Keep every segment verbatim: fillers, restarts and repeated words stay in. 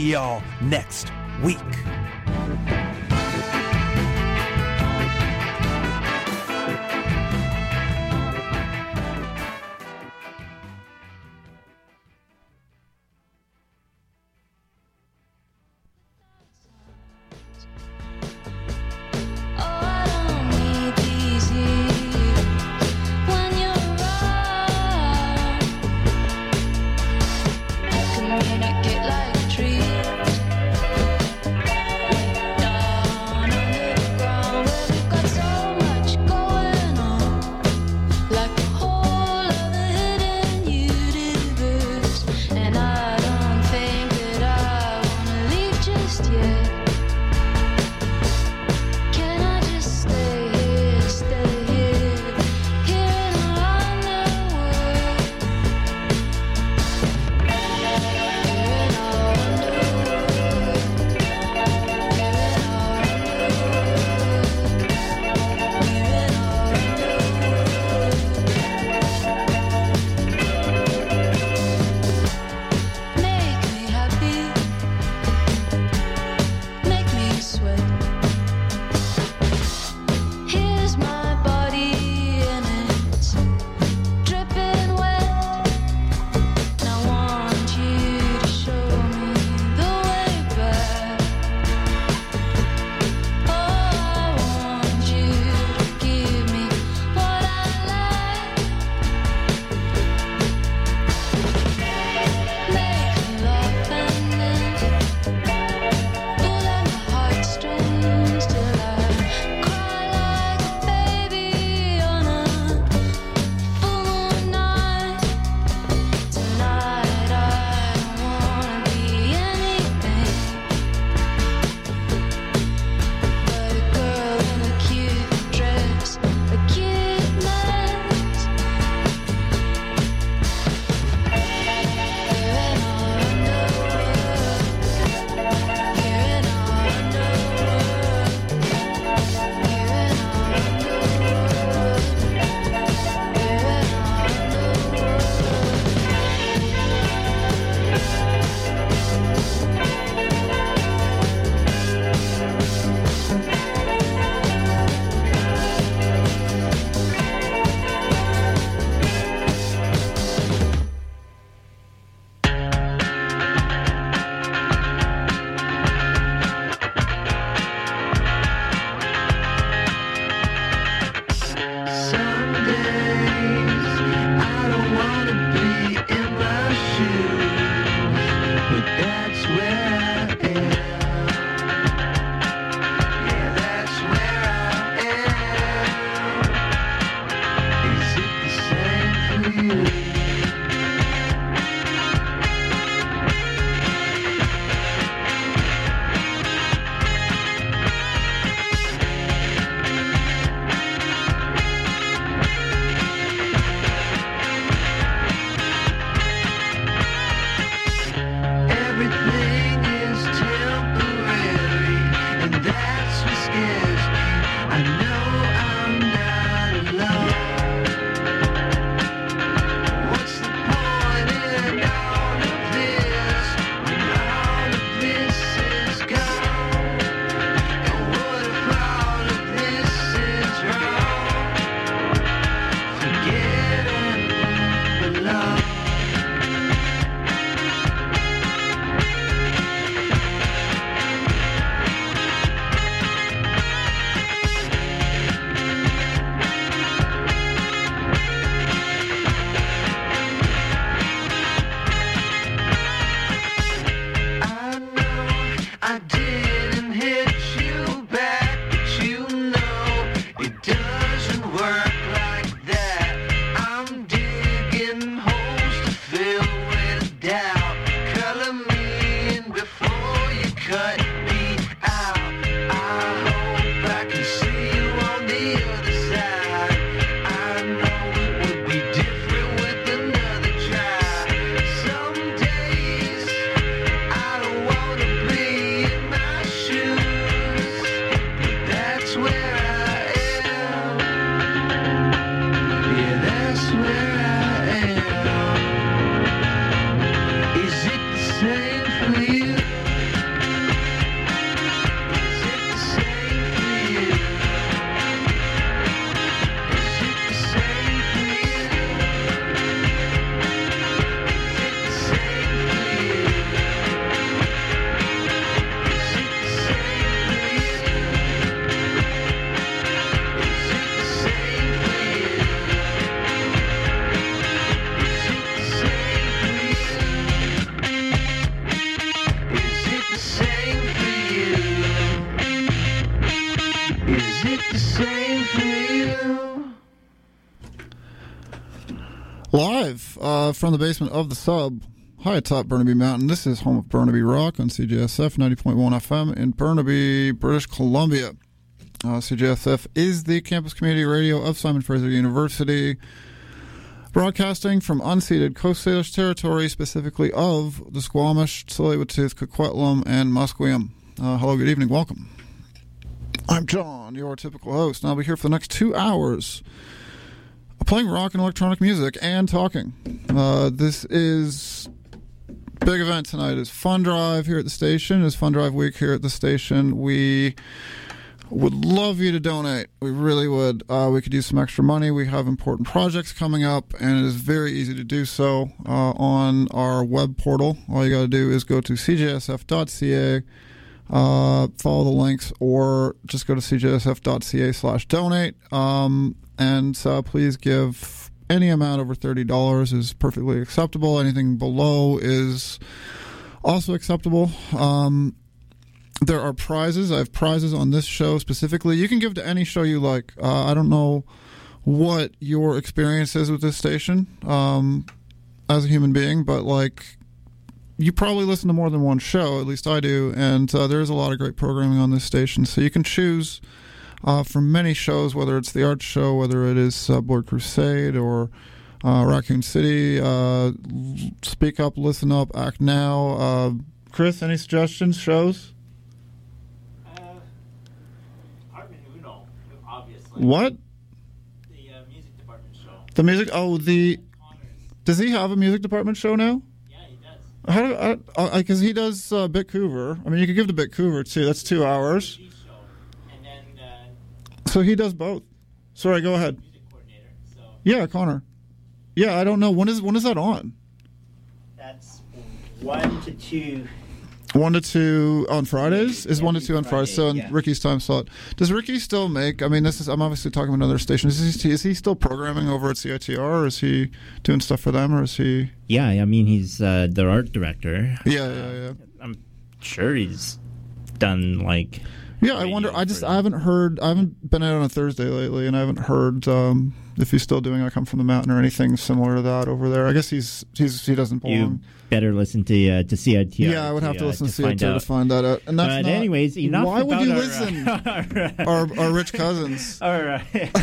y'all next week. Is it the same for you? live uh, from the basement of the sub, high atop Burnaby Mountain. This is home of Burnaby Rock on C J S F ninety point one F M in Burnaby, British Columbia. Uh, C J S F is the campus community radio of Simon Fraser University, broadcasting from unceded Coast Salish territory, specifically of the Squamish, Tsleil-Waututh, Coquitlam, and Musqueam. Uh, hello, good evening, welcome. I'm John, your typical host, and I'll be here for the next two hours playing rock and electronic music and talking. Uh, this is big event tonight. Is Fun Drive here at the station. It's Fun Drive week here at the station. We would love you to donate. We really would. Uh, we could use some extra money. We have important projects coming up, and it is very easy to do so uh, on our web portal. All you got to do is go to c j s f dot c a, uh, follow the links, or just go to c j s f dot c a slash donate. Um, and uh, please give any amount over thirty dollars is perfectly acceptable. Anything below is also acceptable. Um, There are prizes. I have prizes on this show specifically. You can give to any show you like. Uh, I don't know what your experience is with this station um, as a human being, but like you probably listen to more than one show. At least I do, and uh, there's a lot of great programming on this station. So you can choose uh, from many shows, whether it's the Art Show, whether it is uh, Blood Crusade or uh, Raccoon City. Uh, Speak Up, Listen Up, Act Now. Uh, Chris, any suggestions? Shows? What? The uh, music department show. The music? Oh, the. Does he have a music department show now? Yeah, he does. How do I? Because he does uh, Bitcouver. I mean, you could give to Bitcouver too. That's two hours. T V show. And then. Uh, so he does both. Sorry, go ahead. Music coordinator. So. Yeah, Connor. Yeah, I don't know when is when is that on? That's one to two. One to two on Fridays? Is Every one to two on Friday, Fridays? So in yeah. Ricky's time slot. Does Ricky still make, I mean, this is, I'm obviously talking about another station. Is he, is he still programming over at C I T R, or is he doing stuff for them, or is he? Yeah, I mean, he's uh, their art director. Yeah, yeah, yeah. I'm sure he's done, like... Yeah, I wonder, I just, I haven't heard, I haven't been out on a Thursday lately, and I haven't heard um, if he's still doing I Come From the Mountain or anything similar to that over there. I guess he's, he's he doesn't belong. You better listen to uh, to C I T R. Yeah, I would have to, uh, listen to, to C I T R find to find that out. And that's but not, anyways, enough why would about you our, listen? Uh, our, our rich cousins. All right.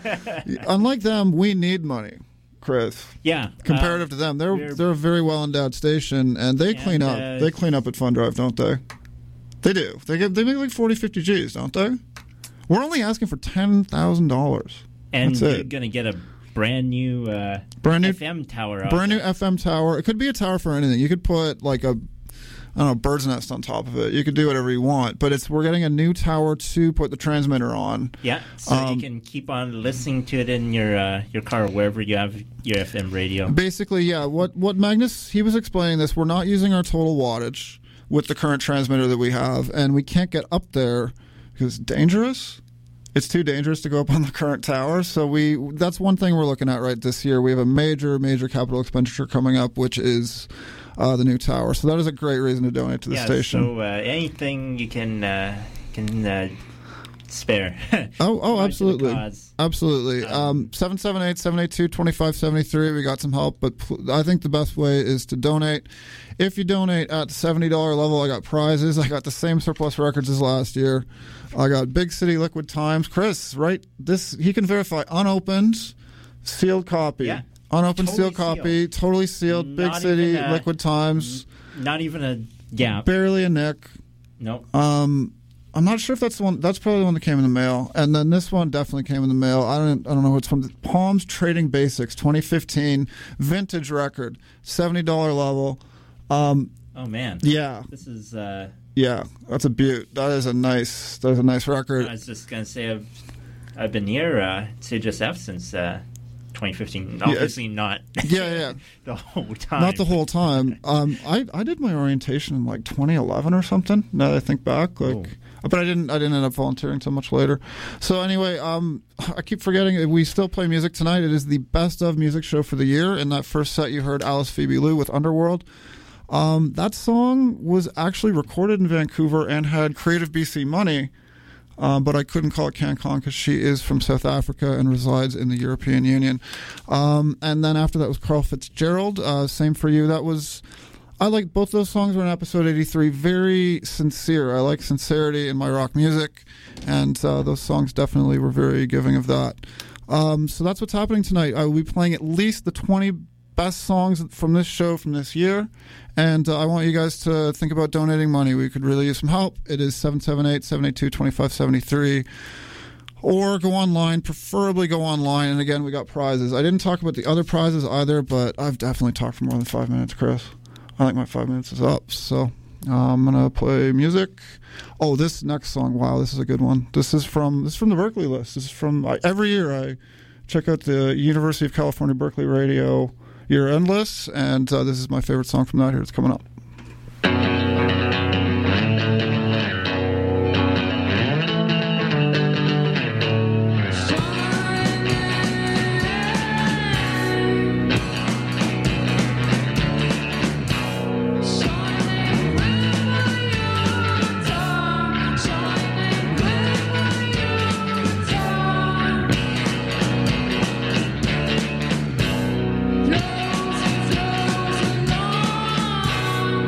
Unlike them, we need money, Chris. Yeah. Comparative uh, to them, they're we're- they're a very well endowed station, and they And, clean up. uh, They clean up at Fun Drive, don't they? They do. They get they make like forty, fifty G's, don't they? We're only asking for ten thousand dollars. And That's you're it. going to get a brand new, uh, Brand new F M tower. out Brand new there. F M tower. It could be a tower for anything. You could put like a, I don't know, bird's nest on top of it. You could do whatever you want. But it's we're getting a new tower to put the transmitter on. Yeah, so Um, you can keep on listening to it in your uh, your car or wherever you have your F M radio. Basically, yeah. What what Magnus he was explaining this. We're not using our total wattage with the current transmitter that we have, and we can't get up there because it's dangerous. It's too dangerous to go up on the current tower. So we that's one thing we're looking at right this year. We have a major, major capital expenditure coming up, which is uh, the new tower. So that is a great reason to donate to the yeah, station. so uh, anything you can uh, can uh, spare. Oh, oh, Right to the absolutely, cause. absolutely. Um, seven seven eight, seven eight two, two five seven three. We got some help, but pl- I think the best way is to donate. If you donate at the seventy dollars level, I got prizes. I got the same surplus records as last year. I got Big City Liquid Times. Chris, right? This he can verify unopened, sealed copy. Yeah. Unopened Totally sealed copy, sealed. totally sealed. Big Not City even a- Liquid Times. Not even a gap. Barely a nick. No. Um, I'm not sure if that's the one. That's probably the one that came in the mail, and then this one definitely came in the mail. I don't. I don't know what's from. Palms Trading Basics, twenty fifteen, vintage record, seventy dollars level. Um, Oh man. yeah, This is. Uh, yeah, that's a beaut. That is a nice. That is a nice record. I was just gonna say I've I've been near uh, C J S F since uh, twenty fifteen. Obviously not. Yeah, yeah. the whole time. Not the whole time. Um, I, I did my orientation in like twenty eleven or something. Now that I think back, like, Oh. but I didn't. I didn't end up volunteering until much later. So anyway, um, I keep forgetting we still play music tonight. It is the best of music show for the year. In that first set, you heard Alice Phoebe Lou with Underworld. Um, that song was actually recorded in Vancouver and had Creative B C money uh, but I couldn't call it CanCon because she is from South Africa and resides in the European Union. Um, and then after that was Carl Fitzgerald, uh, Same for You. That was... I like both those songs were in episode eighty-three. Very sincere. I like sincerity in my rock music, and uh, those songs definitely were very giving of that. Um, so that's what's happening tonight. I will be playing at least the twenty best songs from this show from this year, and uh, I want you guys to think about donating money. We could really use some help. It is seven seven eight, seven eight two, two five seven three. Or go online, preferably go online. And again, we got prizes. I didn't talk about the other prizes either, but I've definitely talked for more than five minutes, Chris. I think my five minutes is up, so uh, I'm gonna play music. Oh, this next song! Wow, this is a good one. This is from this is from the Berkeley list. This is from I, every year I check out the University of California Berkeley Radio year-end lists, and uh, this is my favorite song from that. Here, it's coming up. Roses, roses, long.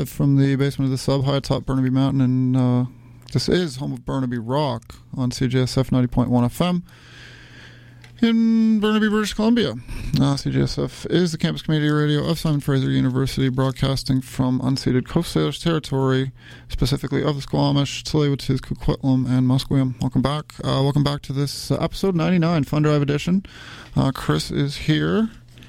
live from the basement of the sub, high atop Burnaby Mountain, and uh, this is home of Burnaby Rock on C J S F ninety point one F M in Burnaby, British Columbia. Uh, C J S F is the campus community radio of Simon Fraser University, broadcasting from unceded Coast Salish territory, specifically of the Squamish, Tsleil-Waututh, Coquitlam, and Musqueam. Welcome back. Uh, welcome back to this uh, episode ninety-nine, Fun Drive edition. Uh, Chris is here.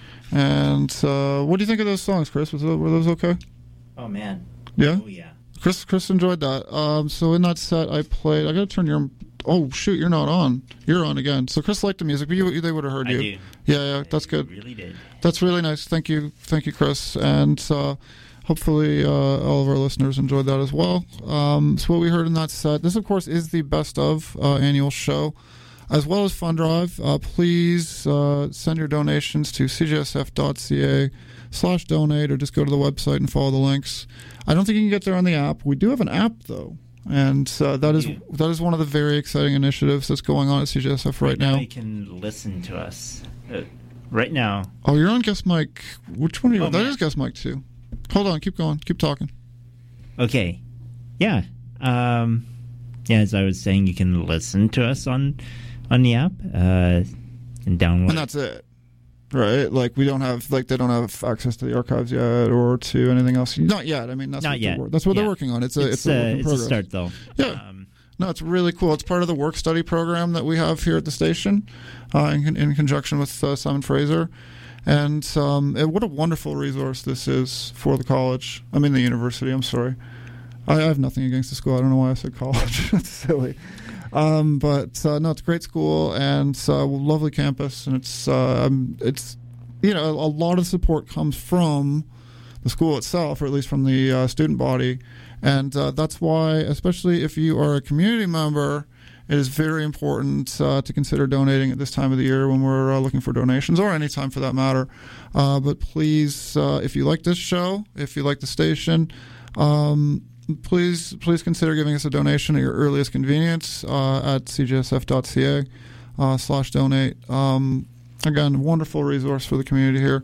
And uh, what do you think of those songs, Chris? Was those, were those okay? Oh, man. Yeah? Oh, yeah. Chris Chris enjoyed that. Um, so in that set, I played... I got to turn your... Oh, shoot, you're not on. You're on again. So Chris liked the music, but you, they would have heard I you. do. Yeah, yeah, that's I good. really did. That's really nice. Thank you. Thank you, Chris. And uh, hopefully uh, all of our listeners enjoyed that as well. Um, so what we heard in that set, this, of course, is the best of uh, annual show, as well as Fun Drive. Uh, please uh, send your donations to c j s f dot c a slash donate, or just go to the website and follow the links. I don't think you can get there on the app. We do have an app, though. And uh, that is Yeah. that is one of the very exciting initiatives that's going on at C J S F right, Right now, now. you can listen to us. Uh, right now. Oh, you're on guest mic. Which one are you Oh, on? That man. is guest mic two. Hold on, keep going, keep talking. Okay. Yeah. Um, yeah, as I was saying, you can listen to us on on the app uh, and download. And that's it, right? Like we don't have, like they don't have access to the archives yet, or to anything else. Not yet. I mean, that's Not what yet. They're, that's what Yeah. they're working on. It's a it's it's, a, work uh, in it's a progress. start, though. Yeah. Um, No, it's really cool. It's part of the work study program that we have here at the station, uh, in, in conjunction with uh, Simon Fraser. And um, it, what a wonderful resource this is for the college. I mean, the university. I'm sorry. I, I have nothing against the school. I don't know why I said college. That's silly. Um, but uh, no, it's a great school and uh, lovely campus. And it's uh, um, it's you know a lot of support comes from the school itself, or at least from the uh, student body. And uh, that's why, especially if you are a community member, it is very important uh, to consider donating at this time of the year when we're uh, looking for donations, or any time for that matter. Uh, but please, uh, if you like this show, if you like the station, um, please please consider giving us a donation at your earliest convenience uh, at c j s f dot c a uh, slash donate. Um, again, wonderful resource for the community here.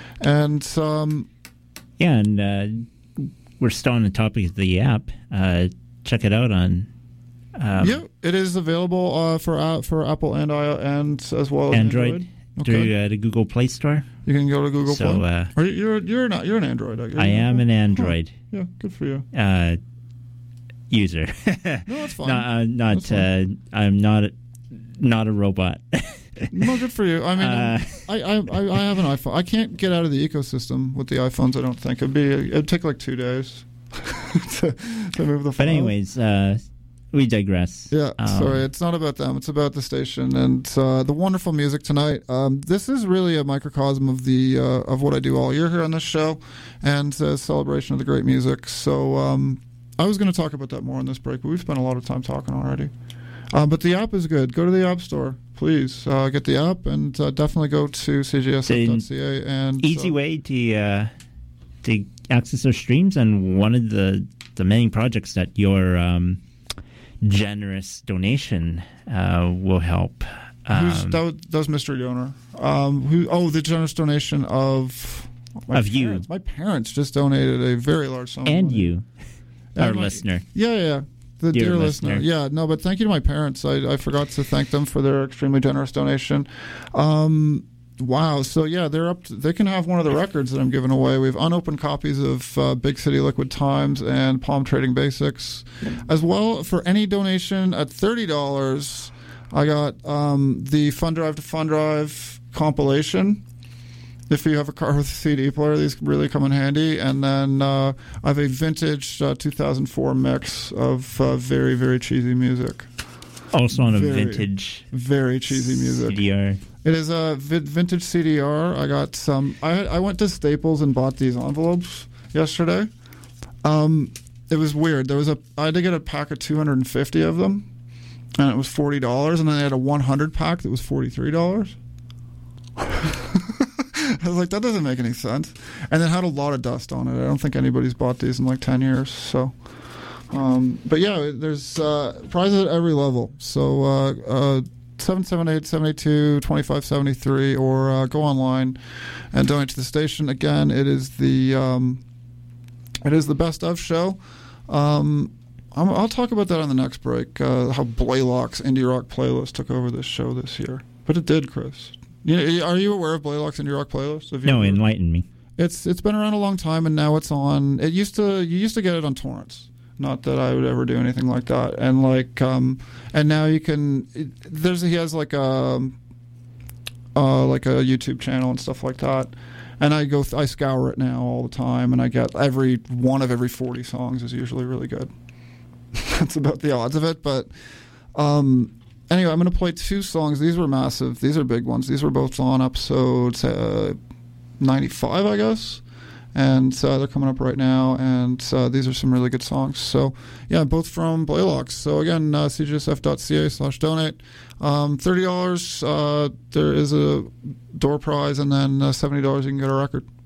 And um, yeah, and uh, we're still on the topic of the app. Uh, check it out on um, yeah, it is available uh, for uh, for Apple and I and as well as Android, Android. through Okay. uh, the Google Play Store. You can go to Google So, Play. uh, Are you, you're you're not you're an Android. I, guess. I am an Android Yeah, good for you. uh, user. No, that's fine. No, uh, not. That's fine. Uh, I'm not. A, not a robot. No, good for you. I mean, Uh, I, I I I have an iPhone. I can't get out of the ecosystem with the iPhones. I don't think it'd be. It'd take like two days to, to move the. But file. anyways, uh, we digress. Yeah, Um, sorry, it's not about them. It's about the station and uh, the wonderful music tonight. Um, this is really a microcosm of the uh, of what I do all year here on this show, and a celebration of the great music. So um, I was going to talk about that more in this break, but we've spent a lot of time talking already. Uh, but the app is good. Go to the App Store, please. Uh, get the app, and uh, definitely go to c j s f dot c a. And Easy uh, way to uh, to access our streams, and one of the the many projects that your um, generous donation uh, will help. Who's, Um, that, was, that was mystery donor. Um, who? Oh, the generous donation of my Of you. parents. My parents just donated a very large sum. of and money. you, And our my- listener. Yeah, yeah. The dear, Dear listener. listener. Yeah, no, but thank you to my parents. I, I forgot to thank them for their extremely generous donation. Um, wow. So, yeah, they're up to, they can have one of the records that I'm giving away. We have unopened copies of uh, Big City Liquid Times and Palm Trading Basics. As well, for any donation at thirty dollars, I got um, the Fun Drive to Fun Drive compilation. If you have a car with a C D player, these really come in handy. And then uh, I have a vintage uh, two thousand four mix of uh, very, very cheesy music. Also on a Very, vintage Very cheesy music. C D R. It is a vi- vintage C D R. I got some. I I went to Staples and bought these envelopes yesterday. Um, it was weird. There was a. I had to get a pack of two hundred fifty of them, and it was forty dollars. And then they had a one hundred pack that was forty three dollars. I was like, that doesn't make any sense. And it had a lot of dust on it. I don't think anybody's bought these in like ten years. So, um, but yeah, there's uh, prizes at every level. So, uh, uh, seven seven eight, seven eight two, two five seven three, or uh, go online and donate to the station. Again, it is the um, It is the best of show. Um, I'm, I'll talk about that on the next break, uh, how Blaylock's Indie Rock playlist took over this show this year. But it did, Chris. You know, are you aware of Blaylock's Indie Rock playlist? Have you No, ever- enlighten me. It's It's been around a long time, and now it's on... It used to You used to get it on torrents. Not that I would ever do anything like that. And, like, um, and now you can... It, there's He has, like, a, uh, like a YouTube channel and stuff like that. And I go, th- I scour it now all the time, and I get every one of every forty songs is usually really good. That's about the odds of it, but um, anyway, I'm going to play two songs. These were massive. These are big ones. These were both on episode uh, ninety-five, I guess, and uh, they're coming up right now. And uh, these are some really good songs. So yeah, both from Blaylock. So again, uh, c g s f dot c a slash donate. Um, thirty dollars. Uh, there is a door prize, and then uh, seventy dollars you can get a record.